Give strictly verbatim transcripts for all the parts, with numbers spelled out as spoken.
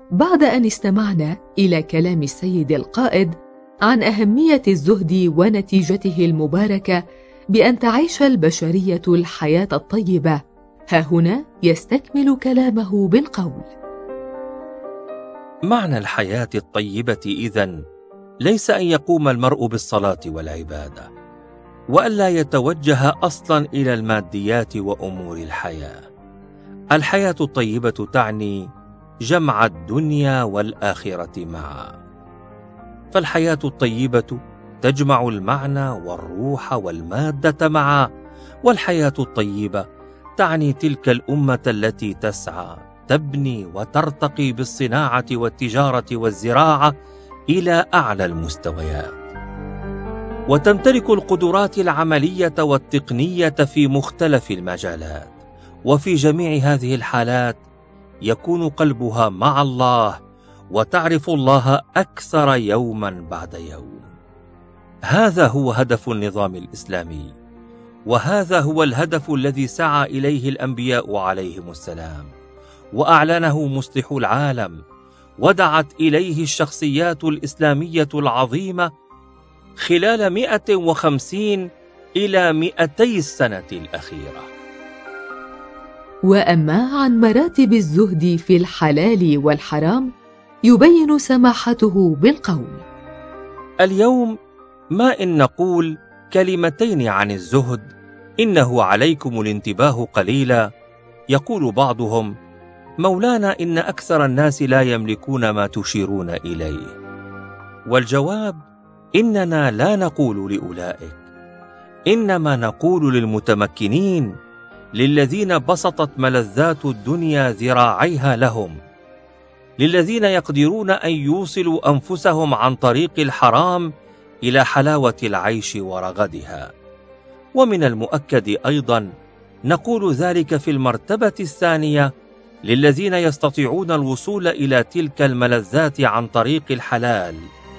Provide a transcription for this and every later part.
بعد أن استمعنا إلى كلام السيد القائد عن أهمية الزهد ونتيجته المباركة بأن تعيش البشرية الحياة الطيبة، ها هنا يستكمل كلامه بالقول: معنى الحياة الطيبة إذن ليس أن يقوم المرء بالصلاة والعبادة، وألا يتوجه أصلا إلى الماديات وأمور الحياة. الحياة الطيبة تعني جمع الدنيا والآخرة معا، فالحياة الطيبة تجمع المعنى والروح والمادة معا، والحياة الطيبة تعني تلك الأمة التي تسعى تبني وترتقي بالصناعة والتجارة والزراعة إلى أعلى المستويات، وتمتلك القدرات العملية والتقنية في مختلف المجالات. وفي جميع هذه الحالات يكون قلبها مع الله وتعرف الله أكثر يوما بعد يوم. هذا هو هدف النظام الإسلامي، وهذا هو الهدف الذي سعى إليه الأنبياء عليهم السلام، وأعلنه مصلحو العالم، ودعت إليه الشخصيات الإسلامية العظيمة خلال مئة وخمسين إلى مئتي السنة الأخيرة. وأما عن مراتب الزهد في الحلال والحرام يبين سماحته بالقول: اليوم ما إن نقول كلمتين عن الزهد إنه عليكم الانتباه قليلا، يقول بعضهم: مولانا إن أكثر الناس لا يملكون ما تشيرون إليه. والجواب: إننا لا نقول لأولئك، إنما نقول للمتمكنين، للذين بسطت ملذات الدنيا ذراعيها لهم، للذين يقدرون أن يوصلوا أنفسهم عن طريق الحرام إلى حلاوة العيش ورغدها. ومن المؤكد أيضا نقول ذلك في المرتبة الثانية للذين يستطيعون الوصول إلى تلك الملذات عن طريق الحلال.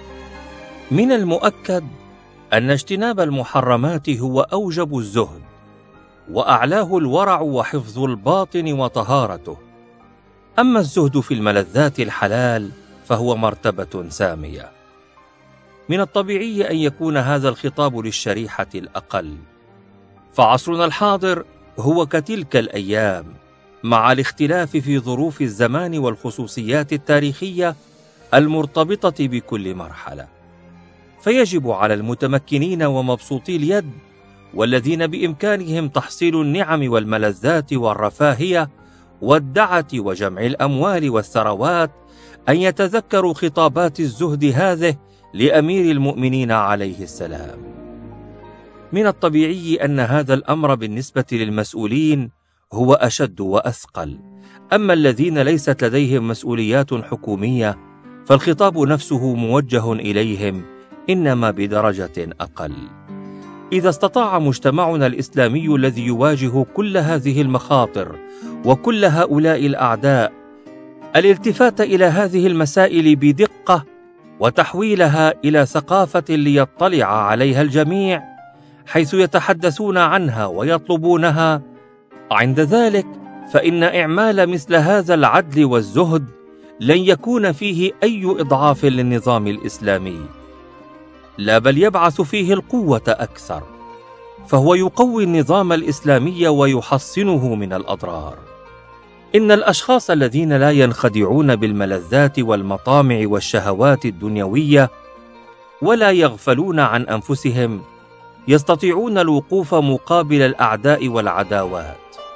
من المؤكد أن اجتناب المحرمات هو أوجب الزهد، وأعلاه الورع وحفظ الباطن وطهارته. أما الزهد في الملذات الحلال فهو مرتبة سامية. من الطبيعي أن يكون هذا الخطاب للشريحة الأقل، فعصرنا الحاضر هو كتلك الأيام، مع الاختلاف في ظروف الزمان والخصوصيات التاريخية المرتبطة بكل مرحلة، فيجب على المتمكنين ومبسوطي اليد والذين بإمكانهم تحصيل النعم والملذات والرفاهية والدعة وجمع الأموال والثروات أن يتذكروا خطابات الزهد هذه لأمير المؤمنين عليه السلام. من الطبيعي أن هذا الأمر بالنسبة للمسؤولين هو أشد وأثقل، أما الذين ليست لديهم مسؤوليات حكومية فالخطاب نفسه موجه إليهم، إنما بدرجة أقل. إذا استطاع مجتمعنا الإسلامي الذي يواجه كل هذه المخاطر وكل هؤلاء الأعداء الالتفات إلى هذه المسائل بدقة وتحويلها إلى ثقافة ليطلع عليها الجميع حيث يتحدثون عنها ويطلبونها، عند ذلك فإن إعمال مثل هذا العدل والزهد لن يكون فيه أي إضعاف للنظام الإسلامي، لا بل يبعث فيه القوة أكثر، فهو يقوي النظام الإسلامي ويحصنه من الأضرار. إن الأشخاص الذين لا ينخدعون بالملذات والمطامع والشهوات الدنيوية ولا يغفلون عن أنفسهم يستطيعون الوقوف مقابل الأعداء والعداوات،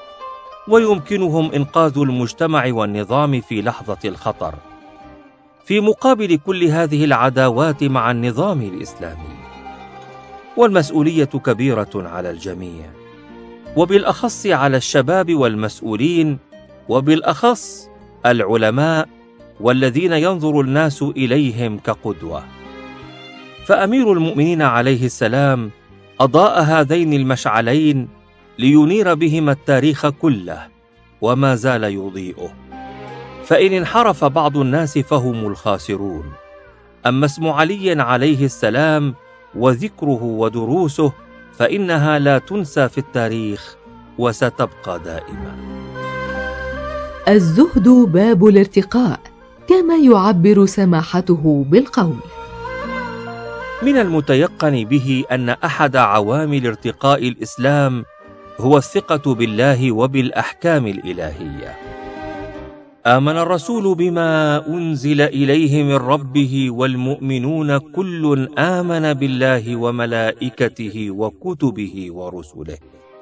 ويمكنهم إنقاذ المجتمع والنظام في لحظة الخطر في مقابل كل هذه العداوات مع النظام الإسلامي. والمسؤولية كبيرة على الجميع، وبالأخص على الشباب والمسؤولين، وبالأخص العلماء والذين ينظر الناس إليهم كقدوة. فأمير المؤمنين عليه السلام أضاء هذين المشعلين لينير بهما التاريخ كله، وما زال يضيئه. فإن انحرف بعض الناس فهم الخاسرون، أما اسم علي عليه السلام وذكره ودروسه فإنها لا تنسى في التاريخ وستبقى دائما. الزهد باب الارتقاء، كما يعبر سماحته بالقول: من المتيقن به أن أحد عوامل ارتقاء الإسلام هو الثقة بالله وبالأحكام الإلهية. آمن الرسول بما أنزل إليه من ربه والمؤمنون كل آمن بالله وملائكته وكتبه ورسله.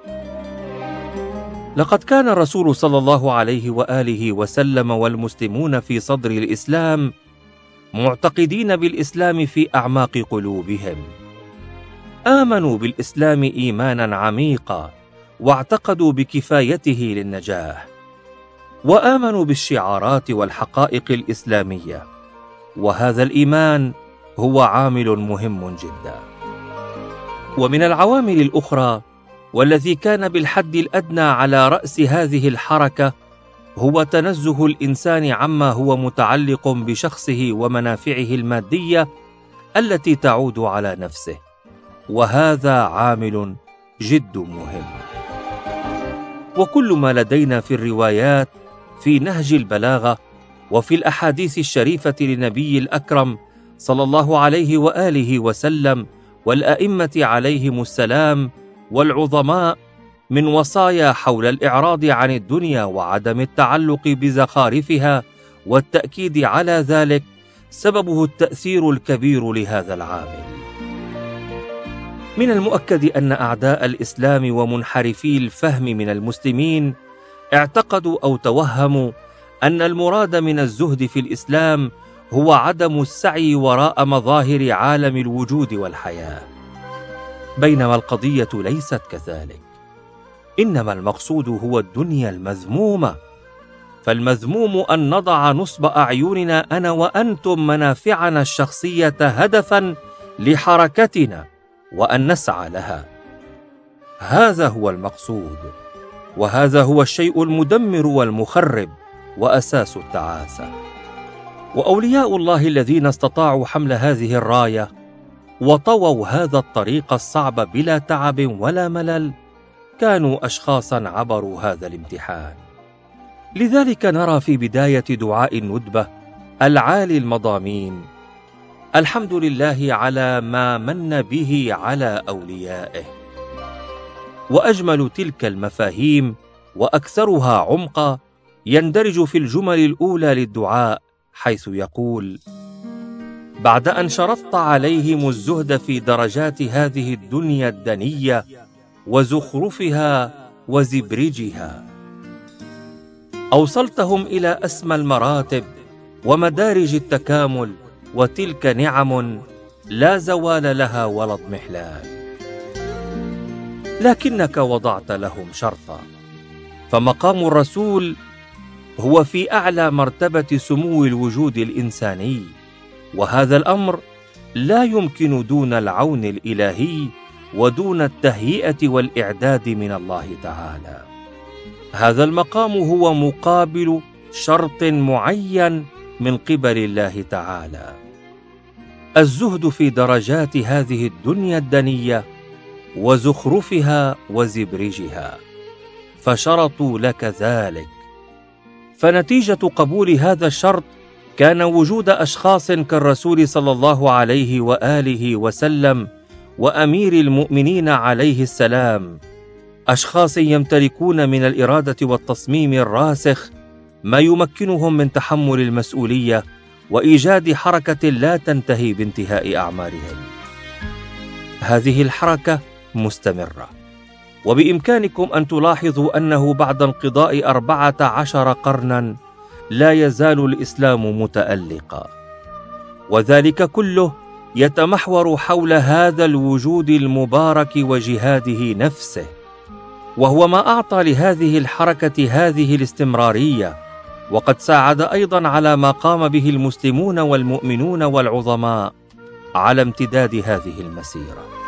لقد كان الرسول صلى الله عليه وآله وسلم والمسلمون في صدر الإسلام معتقدين بالإسلام في أعماق قلوبهم. آمنوا بالإسلام إيمانا عميقا، واعتقدوا بكفايته للنجاة، وآمنوا بالشعارات والحقائق الإسلامية، وهذا الإيمان هو عامل مهم جدا. ومن العوامل الأخرى، والذي كان بالحد الأدنى على رأس هذه الحركة، هو تنزه الإنسان عما هو متعلق بشخصه ومنافعه المادية التي تعود على نفسه، وهذا عامل جد مهم. وكل ما لدينا في الروايات في نهج البلاغة وفي الأحاديث الشريفة لنبي الأكرم صلى الله عليه وآله وسلم والأئمة عليهم السلام والعظماء من وصايا حول الإعراض عن الدنيا وعدم التعلق بزخارفها والتأكيد على ذلك، سببه التأثير الكبير لهذا العامل. من المؤكد أن أعداء الإسلام ومنحرفي الفهم من المسلمين اعتقدوا أو توهموا أن المراد من الزهد في الإسلام هو عدم السعي وراء مظاهر عالم الوجود والحياة، بينما القضية ليست كذلك. إنما المقصود هو الدنيا المذمومة، فالمذموم أن نضع نصب أعيننا أنا وأنتم منافعنا الشخصية هدفا لحركتنا وأن نسعى لها. هذا هو المقصود، وهذا هو الشيء المدمر والمخرب وأساس التعاسة. وأولياء الله الذين استطاعوا حمل هذه الراية وطووا هذا الطريق الصعب بلا تعب ولا ملل كانوا أشخاصا عبروا هذا الامتحان. لذلك نرى في بداية دعاء الندبة العالي المضامين: الحمد لله على ما من به على أوليائه. وأجمل تلك المفاهيم وأكثرها عمقا يندرج في الجمل الأولى للدعاء، حيث يقول: بعد أن شرطت عليهم الزهد في درجات هذه الدنيا الدنية وزخرفها وزبرجها، أوصلتهم إلى أسمى المراتب ومدارج التكامل، وتلك نعم لا زوال لها ولا اضمحلال. لكنك وضعت لهم شرطا، فمقام الرسول هو في أعلى مرتبة سمو الوجود الإنساني، وهذا الأمر لا يمكن دون العون الإلهي ودون التهيئة والإعداد من الله تعالى. هذا المقام هو مقابل شرط معين من قبل الله تعالى: الزهد في درجات هذه الدنيا الدنية وزخرفها وزبرجها، فشرطوا لك ذلك. فنتيجة قبول هذا الشرط كان وجود أشخاص كالرسول صلى الله عليه وآله وسلم وأمير المؤمنين عليه السلام، أشخاص يمتلكون من الإرادة والتصميم الراسخ ما يمكنهم من تحمل المسؤولية وإيجاد حركة لا تنتهي بانتهاء أعمارهم. هذه الحركة مستمرة، وبإمكانكم أن تلاحظوا أنه بعد انقضاء أربعة عشر قرنا لا يزال الإسلام متألقا، وذلك كله يتمحور حول هذا الوجود المبارك وجهاده نفسه، وهو ما أعطى لهذه الحركة هذه الاستمرارية، وقد ساعد أيضا على ما قام به المسلمون والمؤمنون والعظماء على امتداد هذه المسيرة.